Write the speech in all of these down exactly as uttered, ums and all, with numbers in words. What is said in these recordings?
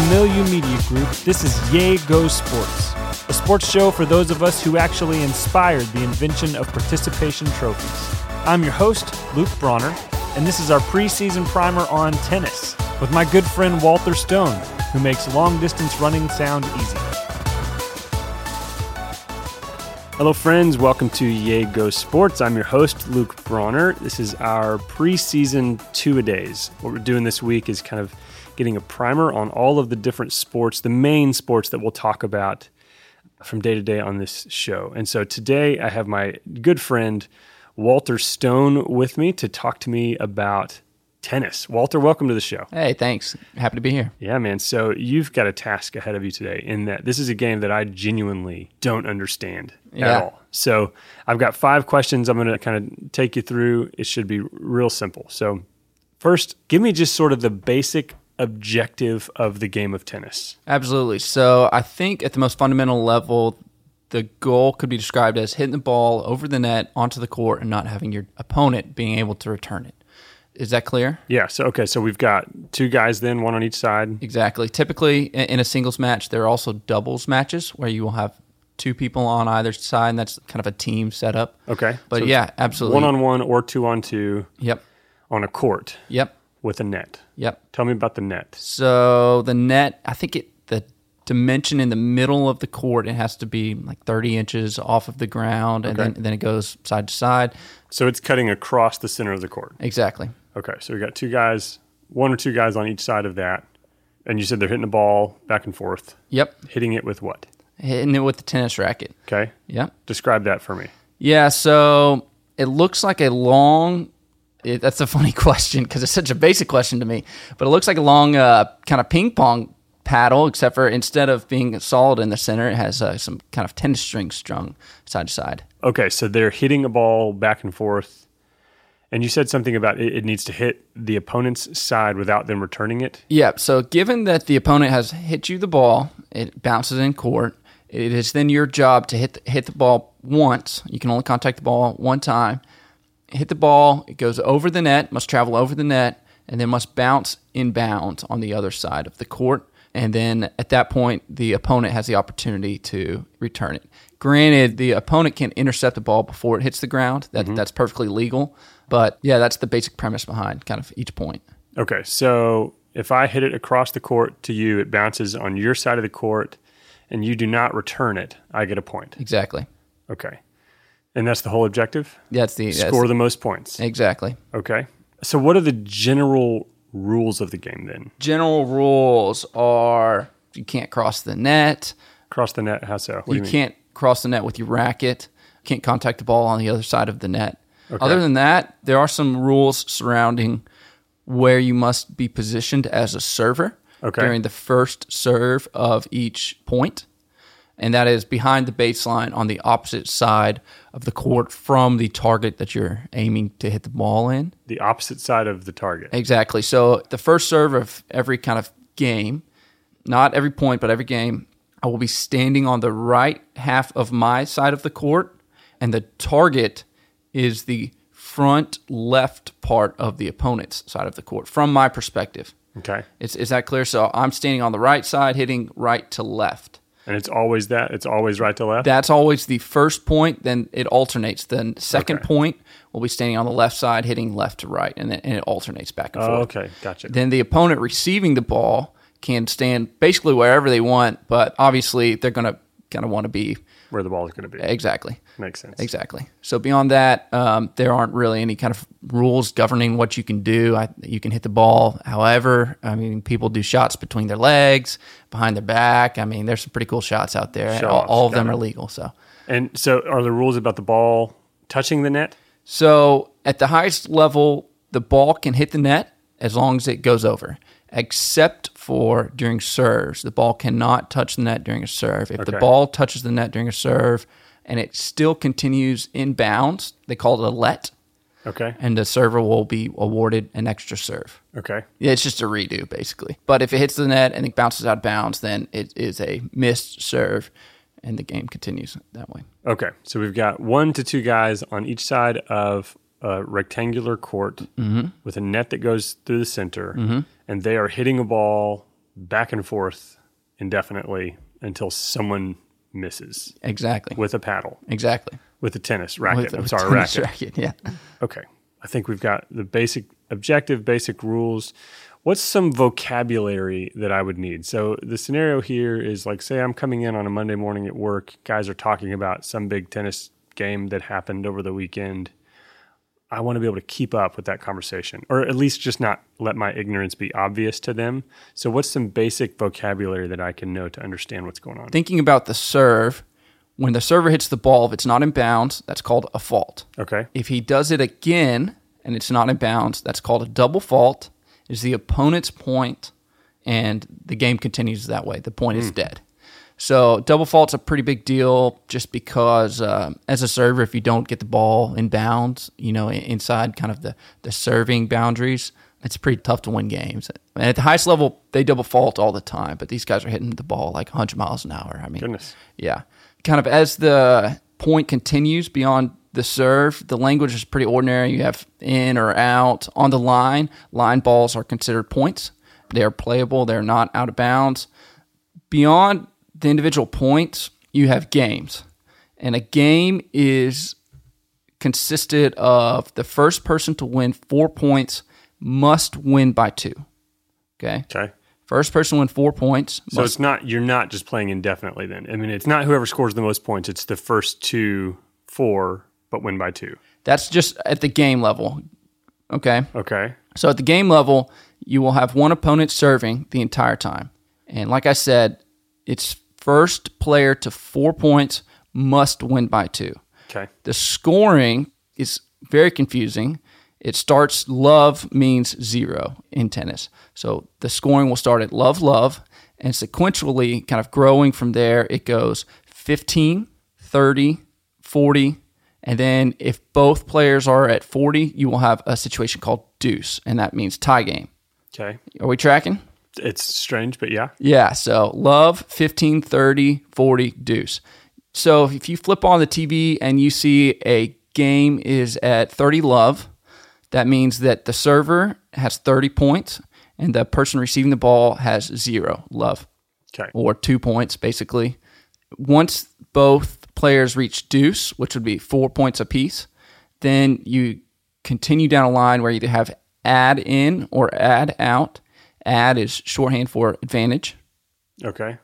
Milieu Media Group, this is Yay Go Sports, a sports show for those of us who actually inspired the invention of participation trophies. I'm your host, Luke Bronner, and this is our preseason primer on tennis with my good friend Walter Stone, who makes long-distance running sound easy. Hello, friends. Welcome to Yay Go Sports. I'm your host, Luke Bronner. This is our preseason two-a-days. What we're doing this week is kind of getting a primer on all of the different sports, the main sports that we'll talk about from day to day on this show. And so today I have my good friend Walter Stone with me to talk to me about tennis. Walter, welcome to the show. Hey, thanks. Happy to be here. Yeah, man. So you've got a task ahead of you today in that this is a game that I genuinely don't understand yeah. at all. So I've got five questions I'm going to kind of take you through. It should be real simple. So first, give me just sort of the basic objective of the game of tennis. Absolutely. So I think at the most fundamental level, the goal could be described as hitting the ball over the net onto the court and not having your opponent being able to return it. Is that clear? Yeah. So, okay. So we've got two guys then, one on each side. Exactly. Typically in a singles match, there are also doubles matches where you will have two people on either side, and that's kind of a team setup. Okay. But so yeah, absolutely. One-on-one or two-on-two. Yep. On a court. Yep. With a net. Yep. Tell me about the net. So the net, I think it the dimension in the middle of the court, it has to be like thirty inches off of the ground, and okay. then, and then it goes side to side. So it's cutting across the center of the court. Exactly. Okay, so we got two guys, one or two guys on each side of that, and you said they're hitting the ball back and forth. Yep. Hitting it with what? Hitting it with the tennis racket. Okay. Yep. Describe that for me. Yeah, so it looks like a long, it, that's a funny question because it's such a basic question to me, but it looks like a long uh, kind of ping pong paddle, except for instead of being solid in the center, it has uh, some kind of tennis string strung side to side. Okay, so they're hitting a ball back and forth. And you said something about it, it needs to hit the opponent's side without them returning it? Yeah, so given that the opponent has hit you the ball, it bounces in court, it is then your job to hit the, hit the ball once. You can only contact the ball one time. Hit the ball, it goes over the net, must travel over the net, and then must bounce inbounds on the other side of the court. And then at that point, the opponent has the opportunity to return it. Granted, the opponent can intercept the ball before it hits the ground. That, mm-hmm. That's perfectly legal. But yeah, that's the basic premise behind kind of each point. Okay, so if I hit it across the court to you, it bounces on your side of the court, and you do not return it, I get a point. Exactly. Okay. And that's the whole objective? That's the Score that's, the most points. Exactly. Okay. So what are the general rules of the game then? General rules are you can't cross the net. Cross the net, how so? What you, do you mean? Can't cross the net with your racket. You can't contact the ball on the other side of the net. Okay. Other than that, there are some rules surrounding where you must be positioned as a server okay. during the first serve of each point, and that is behind the baseline on the opposite side of the court from the target that you're aiming to hit the ball in. The opposite side of the target. Exactly. So the first serve of every kind of game, not every point, but every game, I will be standing on the right half of my side of the court, and the target is the front left part of the opponent's side of the court, from my perspective. Okay. Is, is that clear? So I'm standing on the right side, hitting right to left. And it's always that? It's always right to left? That's always the first point, then it alternates. The second okay. point will be standing on the left side, hitting left to right, and then and it alternates back and oh, forth. Okay, gotcha. Then the opponent receiving the ball can stand basically wherever they want, but obviously they're going to kind of want to be where the ball is going to be. Exactly. Makes sense. Exactly. So beyond that, um, there aren't really any kind of rules governing what you can do. I, you can hit the ball however. I mean, people do shots between their legs, behind their back. I mean, there's some pretty cool shots out there. Show all off. all of Got them it. are legal. So, And so are the rules about the ball touching the net? So at the highest level, the ball can hit the net as long as it goes over, except for during serves. The ball cannot touch the net during a serve. If Okay. the ball touches the net during a serve and it still continues in bounds, they call it a let, Okay. and the server will be awarded an extra serve. Okay. Yeah, it's just a redo, basically. But if it hits the net and it bounces out of bounds, then it is a missed serve, and the game continues that way. Okay. So we've got one to two guys on each side of a rectangular court Mm-hmm. with a net that goes through the center, Mm-hmm. and they are hitting a ball back and forth indefinitely until someone misses Exactly. with a paddle, Exactly. with a tennis racket. With, I'm with sorry, tennis racket. racket. Yeah. Okay. I think we've got the basic objective, basic rules. What's some vocabulary that I would need? So the scenario here is like, say I'm coming in on a Monday morning at work. Guys are talking about some big tennis game that happened over the weekend. I want to be able to keep up with that conversation, or at least just not let my ignorance be obvious to them. So what's some basic vocabulary that I can know to understand what's going on? Thinking about the serve, when the server hits the ball, if it's not in bounds, that's called a fault. Okay. If he does it again and it's not in bounds, that's called a double fault. It's the opponent's point, and the game continues that way. The point mm. is dead. So double fault's a pretty big deal just because uh, as a server, if you don't get the ball in bounds, you know, inside kind of the, the serving boundaries, it's pretty tough to win games. And at the highest level, they double fault all the time, but these guys are hitting the ball like one hundred miles an hour. I mean, Goodness. Yeah. Kind of as the point continues beyond the serve, the language is pretty ordinary. You have in or out. On the line, line balls are considered points. They are playable. They're not out of bounds. Beyond the individual points, you have games. And a game is consisted of the first person to win four points must win by two. Okay? Okay. First person to win four points. So must, it's not, you're not just playing indefinitely then. I mean, it's not whoever scores the most points. It's the first two, four, but win by two. That's just at the game level. Okay? Okay. So at the game level, you will have one opponent serving the entire time. And like I said, it's first player to four points must win by two. Okay. The scoring is very confusing. It starts, love means zero in tennis. So the scoring will start at love, love, and sequentially kind of growing from there, it goes fifteen, thirty, forty, and then if both players are at forty, you will have a situation called deuce, and that means tie game. Okay. Are we tracking? It's strange, but yeah. Yeah, so love, fifteen, thirty, forty, deuce. So if you flip on the T V and you see a game is at thirty love, that means that the server has thirty points and the person receiving the ball has zero love. Okay. Or two points, basically. Once both players reach deuce, which would be four points apiece, then you continue down a line where you either have add in or add out. Add is shorthand for advantage. Okay.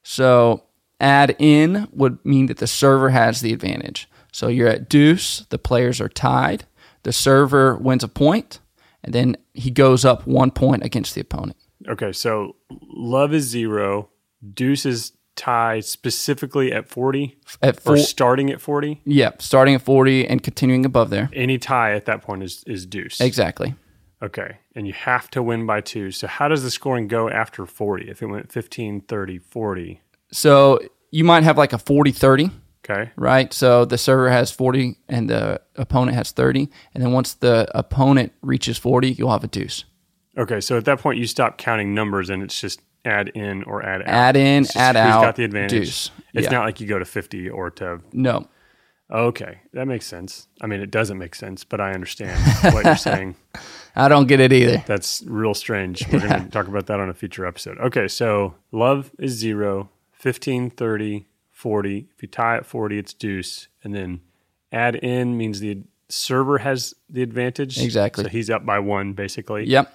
So add in would mean that the server has the advantage. So you're at deuce, the players are tied, the server wins a point, and then he goes up one point against the opponent. Okay, so love is zero, deuce is tie specifically at forty? At four, or starting at forty? Yeah, starting at forty and continuing above there. Any tie at that point is, is deuce. Exactly. Okay, and you have to win by two. So how does the scoring go after forty? If it went fifteen, thirty, forty? So you might have like a forty thirty. Okay. Right? So the server has forty and the opponent has thirty. And then once the opponent reaches forty, you'll have a deuce. Okay, so at that point you stop counting numbers and it's just add in or add out. Add in, add who's out. Who's got the advantage? Deuce. It's Yeah. not like you go to fifty or to... No. Okay, that makes sense. I mean, it doesn't make sense, but I understand what you're saying. I don't get it either. That's real strange. We're going to talk about that on a future episode. Okay, so love is zero, fifteen, thirty, forty. If you tie at forty, it's deuce. And then add in means the server has the advantage. Exactly. So he's up by one, basically. Yep.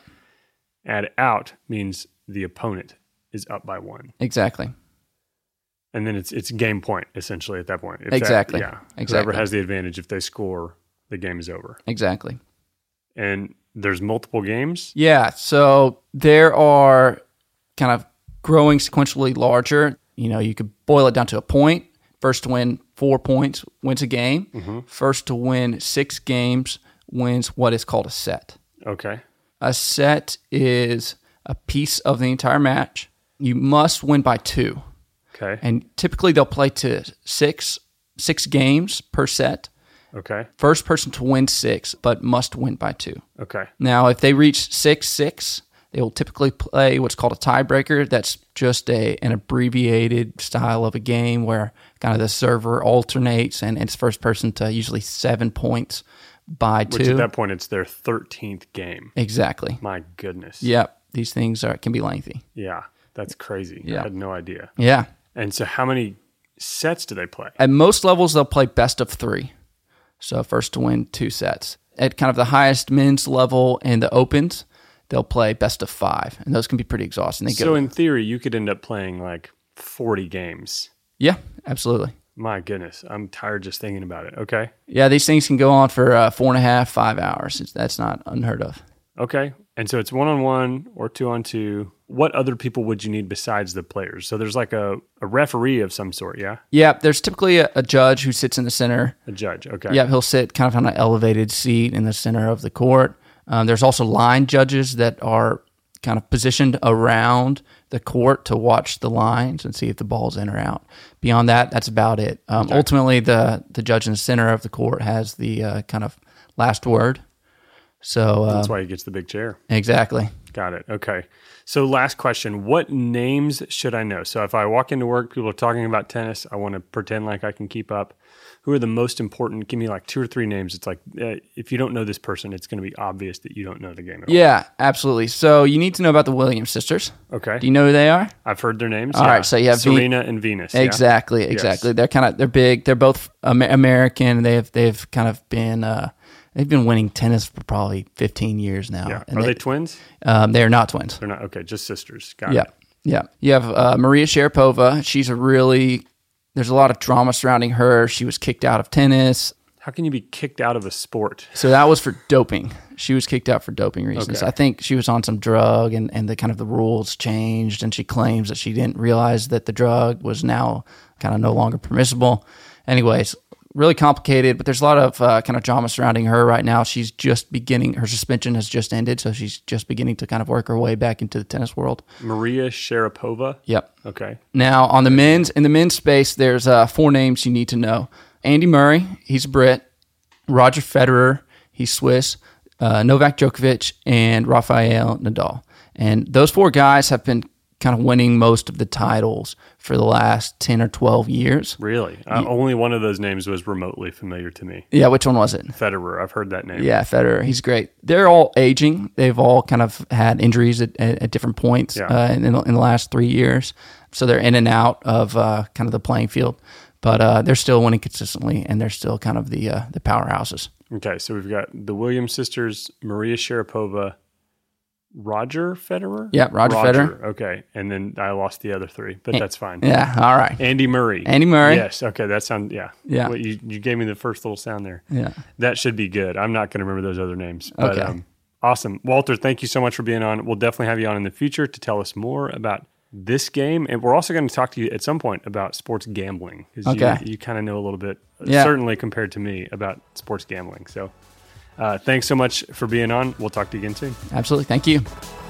Add out means the opponent is up by one. Exactly. And then it's it's game point, essentially, at that point. If Exactly. That, yeah. Exactly. Whoever has the advantage, if they score, the game is over. Exactly. And there's multiple games? Yeah. So there are kind of growing sequentially larger. You know, you could boil it down to a point. First to win four points wins a game. Mm-hmm. First to win six games wins what is called a set. Okay. A set is a piece of the entire match. You must win by two. Okay. And typically they'll play to six six games per set. Okay. First person to win six, but must win by two. Okay. Now, if they reach six six, they will typically play what's called a tiebreaker. That's just a an abbreviated style of a game where kind of the server alternates, and, and it's first person to usually seven points by two. Which at that point, it's their thirteenth game. Exactly. My goodness. Yep. These things are can be lengthy. Yeah. That's crazy. Yeah. I had no idea. Yeah. And so how many sets do they play? At most levels, they'll play best of three. So first to win two sets. At kind of the highest men's level in the Opens, they'll play best of five. And those can be pretty exhausting. They so go, in theory, you could end up playing like forty games. Yeah, absolutely. My goodness. I'm tired just thinking about it. Okay. Yeah, these things can go on for uh, four and a half, five hours. It's, that's not unheard of. Okay. And so it's one-on-one or two-on-two. What other people would you need besides the players? So there's like a, a referee of some sort, yeah? Yeah, there's typically a, a judge who sits in the center. A judge, okay. Yeah, he'll sit kind of on an elevated seat in the center of the court. Um, there's also line judges that are kind of positioned around the court to watch the lines and see if the ball's in or out. Beyond that, that's about it. Um, Okay. Ultimately, the, the judge in the center of the court has the uh, kind of last word. So uh, That's why he gets the big chair. exactly. Got it. Okay. So last question, what names should I know? So if I walk into work, people are talking about tennis, I want to pretend like I can keep up. Who are the most important? Give me like two or three names. It's like, uh, if you don't know this person, it's going to be obvious that you don't know the game at all. Yeah, absolutely. So you need to know about the Williams sisters. Okay. Do you know who they are? I've heard their names. All yeah. right, so you have Ve- Serena and Venus. yeah? Exactly, exactly. They're kind of they're big. They're both Amer- American. They've they've kind of been uh, they've been winning tennis for probably fifteen years now. Yeah. And Are they, twins? Um, they are not twins. They're not. Okay. Just sisters. Got Yeah, it. yeah. You have uh, Maria Sharapova. She's a really there's a lot of drama surrounding her. She was kicked out of tennis. How can you be kicked out of a sport? So that was for doping. She was kicked out for doping reasons. Okay. I think she was on some drug and, and the kind of the rules changed, and she claims that she didn't realize that the drug was now kind of no longer permissible. Anyways, really complicated, but there's a lot of uh, kind of drama surrounding her right now. She's just beginning, her suspension has just ended, so she's just beginning to kind of work her way back into the tennis world. Maria Sharapova. Yep. Okay. Now, on the men's, in the men's space, there's uh, four names you need to know. Andy Murray, he's a Brit. Roger Federer, he's Swiss. Uh, Novak Djokovic, and Rafael Nadal. And those four guys have been kind of winning most of the titles for the last ten or twelve years. Really? Uh, only one of those names was remotely familiar to me. Yeah, which one was it? Federer. I've heard that name. Yeah, Federer. He's great. They're all aging. They've all kind of had injuries at, at, at different points Yeah. uh, in, in the last three years. So they're in and out of uh, kind of the playing field. But uh, they're still winning consistently, and they're still kind of the uh, the powerhouses. Okay, so we've got the Williams sisters, Maria Sharapova, Roger Federer? Yeah, Roger Federer. Okay, and then I lost the other three, but that's fine. Yeah, all right. Andy Murray. Andy Murray. Yes, okay, that sounds, yeah. Yeah. Well, you, you gave me the first little sound there. Yeah. That should be good. I'm not going to remember those other names. But, Okay. um, awesome. Walter, thank you so much for being on. We'll definitely have you on in the future to tell us more about this game. And we're also going to talk to you at some point about sports gambling. 'Cause Okay. You, you kind of know a little bit, Yeah. certainly compared to me, about sports gambling. So uh, thanks so much for being on. We'll talk to you again soon. Absolutely. Thank you.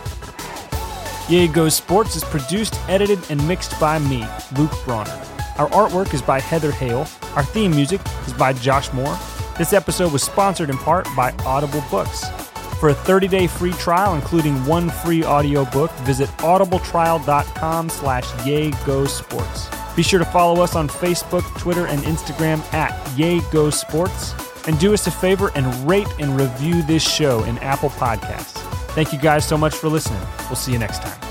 Yay Go Sports is produced, edited, and mixed by me, Luke Bronner. Our artwork is by Heather Hale. Our theme music is by Josh Moore. This episode was sponsored in part by Audible Books. For a thirty-day free trial, including one free audiobook, visit audibletrial.com slash YayGoSports. Be sure to follow us on Facebook, Twitter, and Instagram at YayGoSports. And do us a favor and rate and review this show in Apple Podcasts. Thank you guys so much for listening. We'll see you next time.